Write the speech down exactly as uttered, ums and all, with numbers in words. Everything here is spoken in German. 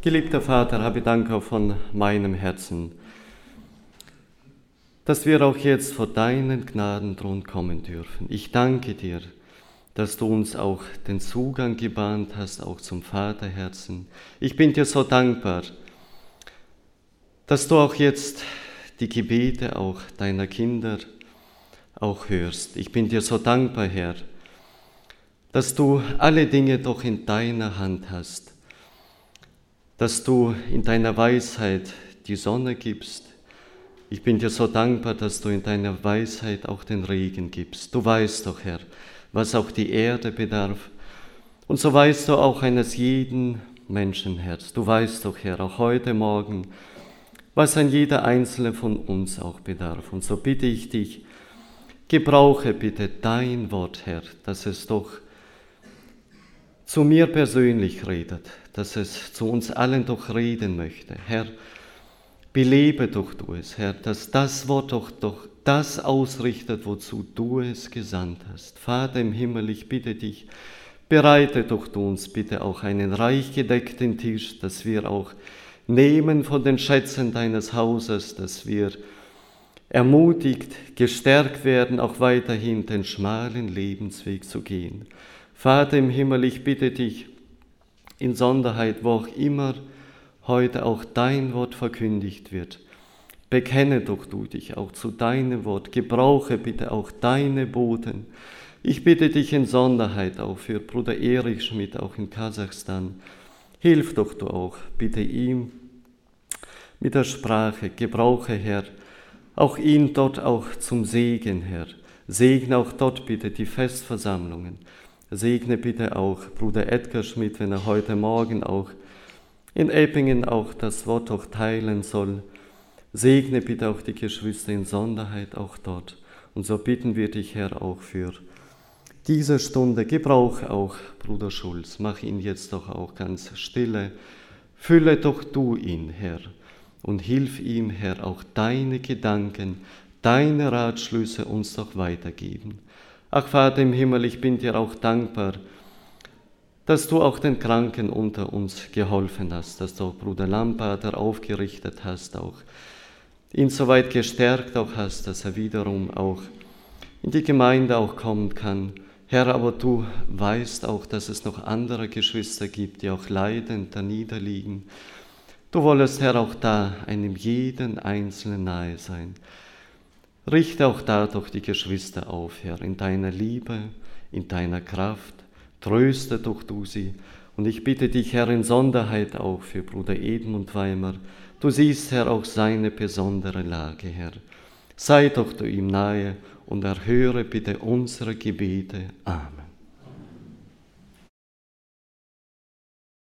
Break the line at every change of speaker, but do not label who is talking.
Geliebter Vater, habe Dank auch von meinem Herzen, dass wir auch jetzt vor deinen Gnadenthron kommen dürfen. Ich danke dir, dass du uns auch den Zugang gebahnt hast, auch zum Vaterherzen. Ich bin dir so dankbar, dass du auch jetzt die Gebete auch deiner Kinder auch hörst. Ich bin dir so dankbar, Herr, dass du alle Dinge doch in deiner Hand hast, dass du in deiner Weisheit die Sonne gibst. Ich bin dir so dankbar, dass du in deiner Weisheit auch den Regen gibst. Du weißt doch, Herr, was auch die Erde bedarf. Und so weißt du auch eines jeden Menschenherz. Du weißt doch, Herr, auch heute Morgen, was ein jeder Einzelne von uns auch bedarf. Und so bitte ich dich, gebrauche bitte dein Wort, Herr, dass es doch zu mir persönlich redet, dass es zu uns allen doch reden möchte. Herr, belebe doch du es, Herr, dass das Wort doch, doch das ausrichtet, wozu du es gesandt hast. Vater im Himmel, ich bitte dich, bereite doch du uns bitte auch einen reich gedeckten Tisch, dass wir auch nehmen von den Schätzen deines Hauses, dass wir ermutigt, gestärkt werden, auch weiterhin den schmalen Lebensweg zu gehen. Vater im Himmel, ich bitte dich, in Sonderheit, wo auch immer heute auch dein Wort verkündigt wird, bekenne doch du dich auch zu deinem Wort, gebrauche bitte auch deine Boten. Ich bitte dich in Sonderheit auch für Bruder Erich Schmidt, auch in Kasachstan, hilf doch du auch bitte ihm mit der Sprache, gebrauche Herr, auch ihn dort auch zum Segen, Herr. Segne auch dort bitte die Festversammlungen. Segne bitte auch Bruder Edgar Schmidt, wenn er heute Morgen auch in Eppingen auch das Wort auch teilen soll. Segne bitte auch die Geschwister in Sonderheit auch dort. Und so bitten wir dich, Herr, auch für diese Stunde. Gebrauche auch Bruder Schulz. Mach ihn jetzt doch auch ganz stille. Fülle doch du ihn, Herr. Und hilf ihm, Herr, auch deine Gedanken, deine Ratschlüsse uns doch weitergeben. Ach Vater im Himmel, ich bin dir auch dankbar, dass du auch den Kranken unter uns geholfen hast, dass du auch Bruder Lamparter aufgerichtet hast, auch ihn soweit gestärkt auch hast, dass er wiederum auch in die Gemeinde auch kommen kann. Herr, aber du weißt auch, dass es noch andere Geschwister gibt, die auch leidend da niederliegen. Du wolltest, Herr, auch da einem jeden Einzelnen nahe sein. Richte auch da doch die Geschwister auf, Herr, in deiner Liebe, in deiner Kraft. Tröste doch du sie. Und ich bitte dich, Herr, in Sonderheit auch für Bruder Edmund Weimer. Du siehst, Herr, auch seine besondere Lage, Herr. Sei doch du ihm nahe und erhöre bitte unsere Gebete. Amen.